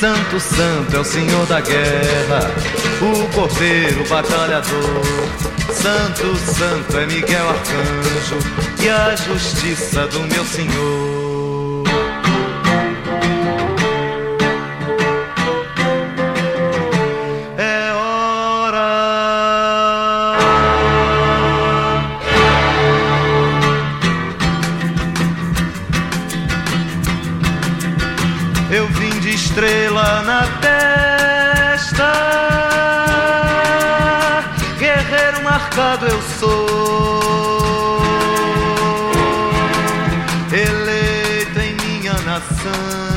Santo, santo é o Senhor da guerra, o cordeiro batalhador. Santo, santo é Miguel Arcanjo e a justiça do meu Senhor. É hora. Eu vim de estrela na testa, guerreiro marcado eu sou, eleito em minha nação.